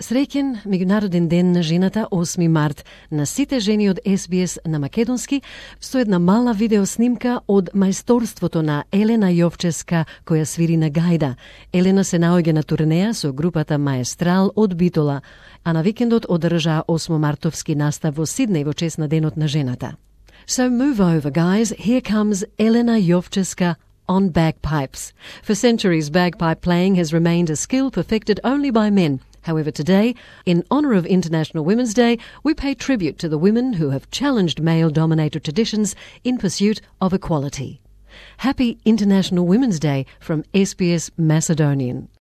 Среќен Меѓународен ден на жената 8 март на сите жени од SBS на македонски со една мала видеоснимка од мајсторството на Елена Јовческа која свири на гајда. Елена се наоѓа на турнеја со групата Маестрал од Битола, а на викендот одржаа 8 мартовски настав во Сиднеј во чест на Денот на жената. So move over, guys. Here comes Elena Jovcheska on bagpipes. For centuries, bagpipe playing has remained a skill perfected only by men. However, today, in honour of International Women's Day, we pay tribute to the women who have challenged male-dominated traditions in pursuit of equality. Happy International Women's Day from SBS Macedonian.